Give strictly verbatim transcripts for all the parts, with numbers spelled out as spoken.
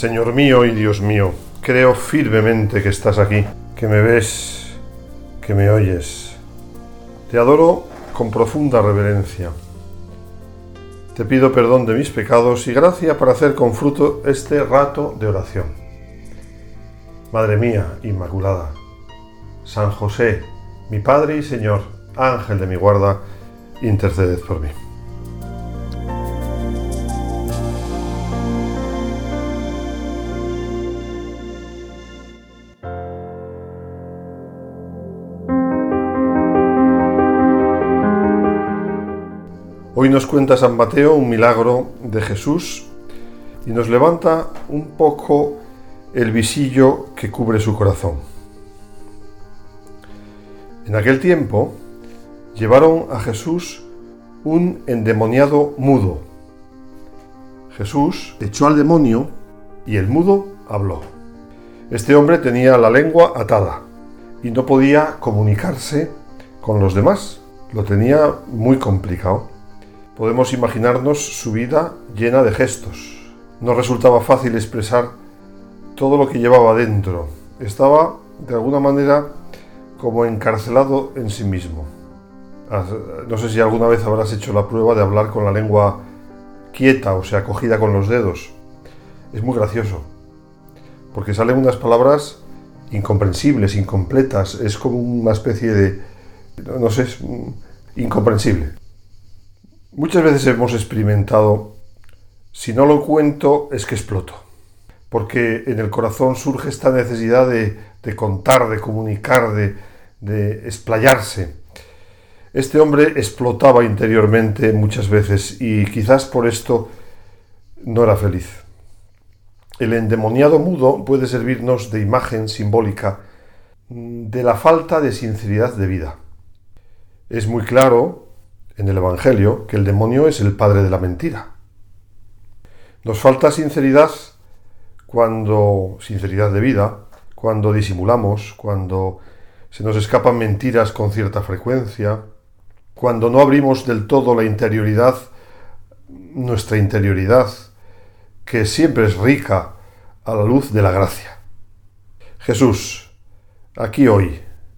Señor mío y Dios mío, creo firmemente que estás aquí, que me ves, que me oyes. Te adoro con profunda reverencia. Te pido perdón de mis pecados y gracia para hacer con fruto este rato de oración. Madre mía Inmaculada, San José, mi Padre y Señor, Ángel de mi guarda, interceded por mí. Hoy nos cuenta San Mateo un milagro de Jesús y nos levanta un poco el visillo que cubre su corazón. En aquel tiempo llevaron a Jesús un endemoniado mudo. Jesús echó al demonio y el mudo habló. Este hombre tenía la lengua atada y no podía comunicarse con los demás. Lo tenía muy complicado. Podemos imaginarnos su vida llena de gestos. No resultaba fácil expresar todo lo que llevaba dentro. Estaba, de alguna manera, como encarcelado en sí mismo. No sé si alguna vez habrás hecho la prueba de hablar con la lengua quieta, o sea, cogida con los dedos. Es muy gracioso, porque salen unas palabras incomprensibles, incompletas. Es como una especie de, no sé, es incomprensible. Muchas veces hemos experimentado, si no lo cuento, es que exploto. Porque en el corazón surge esta necesidad de, de contar, de comunicar, de, de explayarse. Este hombre explotaba interiormente muchas veces y quizás por esto no era feliz. El endemoniado mudo puede servirnos de imagen simbólica de la falta de sinceridad de vida. Es muy claro en el Evangelio que el demonio es el padre de la mentira. Nos falta sinceridad cuando, sinceridad de vida, cuando disimulamos, cuando se nos escapan mentiras con cierta frecuencia, cuando no abrimos del todo la interioridad, nuestra interioridad, que siempre es rica a la luz de la gracia. Jesús, aquí hoy,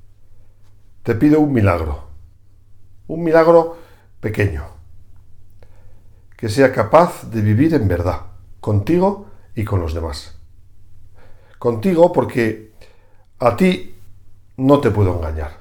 te pido un milagro, un milagro pequeño, que sea capaz de vivir en verdad, contigo y con los demás. Contigo porque a ti no te puedo engañar.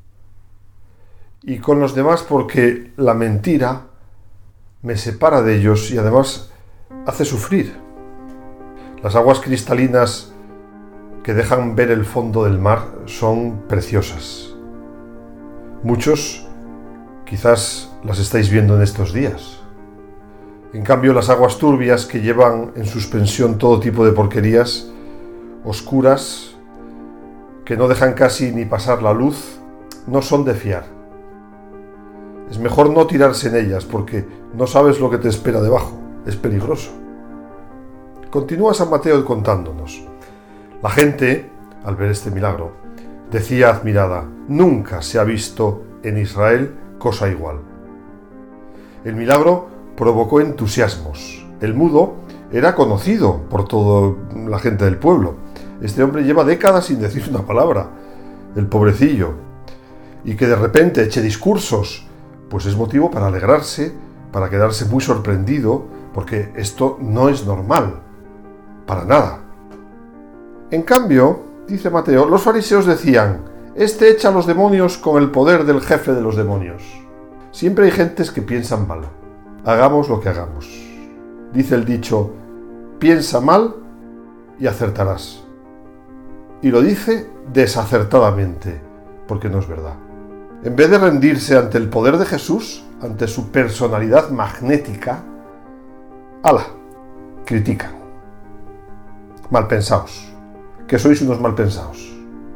Y con los demás porque la mentira me separa de ellos y además hace sufrir. Las aguas cristalinas que dejan ver el fondo del mar son preciosas. Muchos quizás las estáis viendo en estos días. En cambio, las aguas turbias que llevan en suspensión todo tipo de porquerías, oscuras, que no dejan casi ni pasar la luz, no son de fiar. Es mejor no tirarse en ellas porque no sabes lo que te espera debajo. Es peligroso. Continúa San Mateo contándonos. La gente, al ver este milagro, decía admirada: nunca se ha visto en Israel cosa igual. El milagro provocó entusiasmos. El mudo era conocido por toda la gente del pueblo. Este hombre lleva décadas sin decir una palabra, el pobrecillo, y que de repente eche discursos, pues es motivo para alegrarse, para quedarse muy sorprendido, porque esto no es normal, para nada. En cambio, dice Mateo, los fariseos decían: este echa a los demonios con el poder del jefe de los demonios. Siempre hay gentes que piensan mal. Hagamos lo que hagamos. Dice el dicho: piensa mal y acertarás. Y lo dice desacertadamente, porque no es verdad. En vez de rendirse ante el poder de Jesús, ante su personalidad magnética, ¡hala!, critican. Malpensaos, que sois unos malpensados.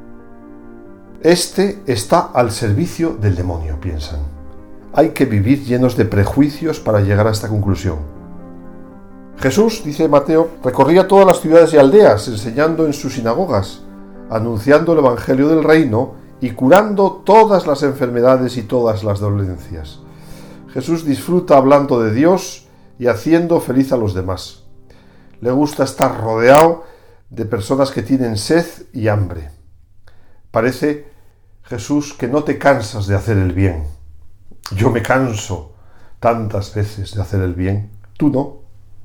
Este está al servicio del demonio, piensan. Hay que vivir llenos de prejuicios para llegar a esta conclusión. Jesús, dice Mateo, recorría todas las ciudades y aldeas, enseñando en sus sinagogas, anunciando el evangelio del reino y curando todas las enfermedades y todas las dolencias. Jesús disfruta hablando de Dios y haciendo feliz a los demás. le gusta estar rodeado de personas que tienen sed y hambre. Parece, Jesús, que no te cansas de hacer el bien. Yo me canso tantas veces de hacer el bien, tú no.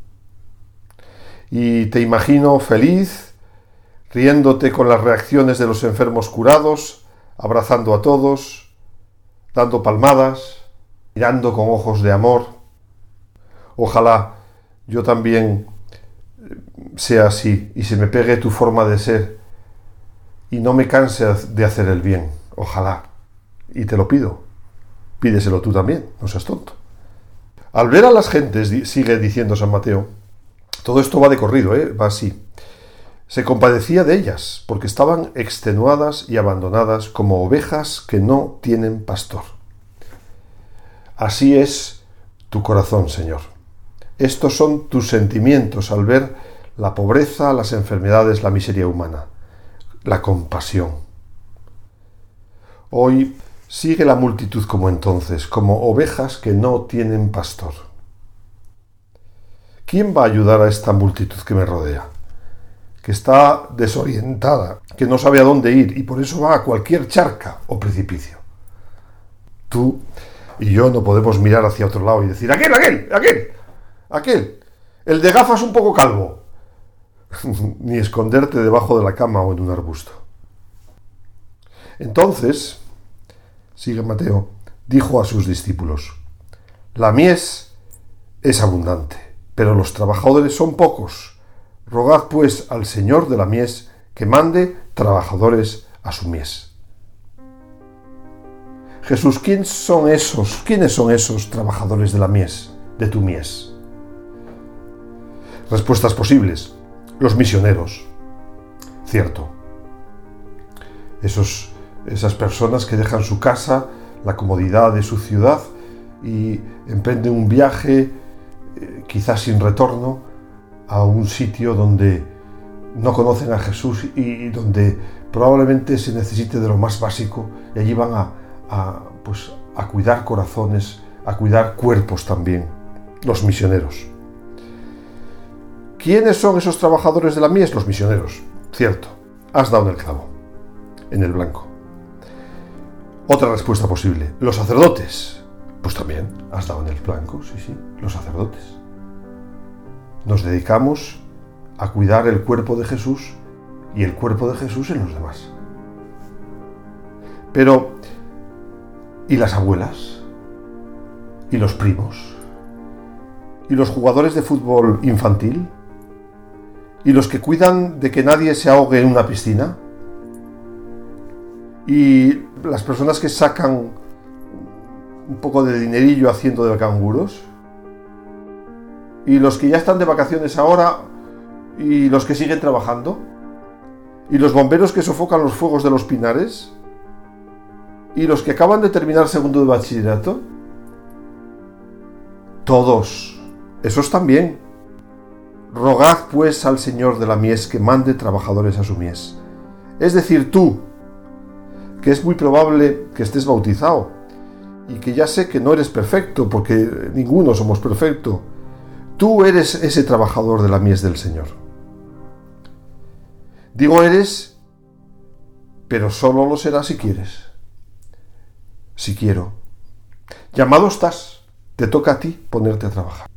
Y te imagino feliz, riéndote con las reacciones de los enfermos curados, abrazando a todos, dando palmadas, mirando con ojos de amor. Ojalá yo también sea así y se me pegue tu forma de ser y no me canse de hacer el bien. Ojalá. Y te lo pido. Pídeselo tú también, no seas tonto. Al ver a las gentes, sigue diciendo San Mateo, todo esto va de corrido, ¿eh? Va así. Se compadecía de ellas, porque estaban extenuadas y abandonadas como ovejas que no tienen pastor. Así es tu corazón, Señor. Estos son tus sentimientos al ver la pobreza, las enfermedades, la miseria humana, la compasión. Hoy sigue la multitud como entonces, como ovejas que no tienen pastor. ¿Quién va a ayudar a esta multitud que me rodea? Que está desorientada, que no sabe a dónde ir y por eso va a cualquier charca o precipicio. Tú y yo no podemos mirar hacia otro lado y decir, aquel, aquel, aquel, aquel, el de gafas un poco calvo, ni esconderte debajo de la cama o en un arbusto. Entonces, sigue Mateo, dijo a sus discípulos, la mies es abundante, pero los trabajadores son pocos. Rogad pues al Señor de la mies que mande trabajadores a su mies. Jesús, ¿quién son esos? ¿Quiénes son esos trabajadores de la mies, de tu mies? Respuestas posibles. Los misioneros. Cierto. Esos, esas personas que dejan su casa, la comodidad de su ciudad y emprenden un viaje, eh, quizás sin retorno, a un sitio donde no conocen a Jesús y, y donde probablemente se necesite de lo más básico, y allí van a, a, pues, a cuidar corazones, a cuidar cuerpos también, los misioneros. ¿Quiénes son esos trabajadores de la mies? Los misioneros, cierto, has dado en el clavo, en el blanco. Otra respuesta posible, los sacerdotes, pues también has dado en el blanco, sí, sí, los sacerdotes. Nos dedicamos a cuidar el cuerpo de Jesús y el cuerpo de Jesús en los demás. Pero, ¿y las abuelas? ¿Y los primos? ¿Y los jugadores de fútbol infantil? ¿Y los que cuidan de que nadie se ahogue en una piscina? ¿Y las personas que sacan un poco de dinerillo haciendo de canguros? ¿Y los que ya están de vacaciones ahora y los que siguen trabajando? ¿Y los bomberos que sofocan los fuegos de los pinares? ¿Y los que acaban de terminar segundo de bachillerato? Todos, esos también. Rogad pues al Señor de la mies que mande trabajadores a su mies. Es decir, tú, que es muy probable que estés bautizado y que ya sé que no eres perfecto, porque ninguno somos perfectos. Tú eres ese trabajador de la mies del Señor. Digo eres, pero solo lo serás si quieres. Si quiero. Llamado estás, te toca a ti ponerte a trabajar.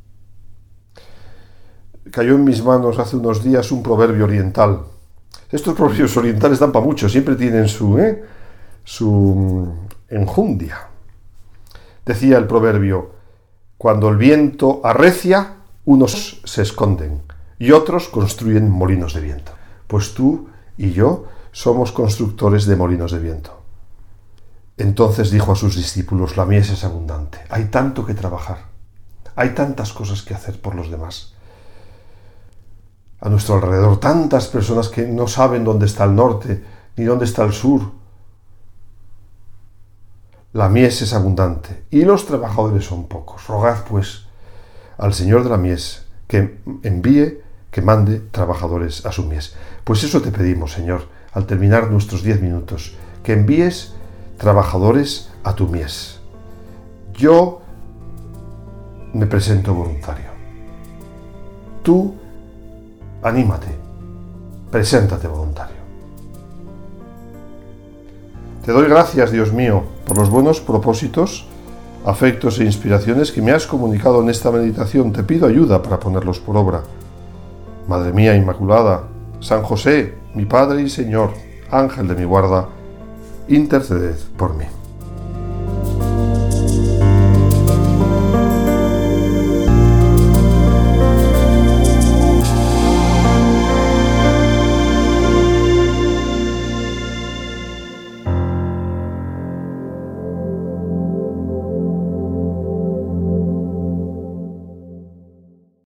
Cayó en mis manos hace unos días un proverbio oriental. Estos proverbios orientales dan para mucho, siempre tienen su, ¿eh? su enjundia. Decía el proverbio, cuando el viento arrecia, unos se esconden y otros construyen molinos de viento. Pues tú y yo somos constructores de molinos de viento. Entonces dijo a sus discípulos, la mies es abundante, hay tanto que trabajar, hay tantas cosas que hacer por los demás. A nuestro alrededor, tantas personas que no saben dónde está el norte, ni dónde está el sur. La mies es abundante, y los trabajadores son pocos. Rogad, pues, al Señor de la mies, que envíe, que mande trabajadores a su mies. Pues eso te pedimos, Señor, al terminar nuestros diez minutos, que envíes trabajadores a tu mies. Yo me presento voluntario. Tú anímate, preséntate voluntario. Te doy gracias, Dios mío, por los buenos propósitos, afectos e inspiraciones que me has comunicado en esta meditación. Te pido ayuda para ponerlos por obra. Madre mía Inmaculada, San José, mi Padre y Señor, Ángel de mi guarda, interceded por mí.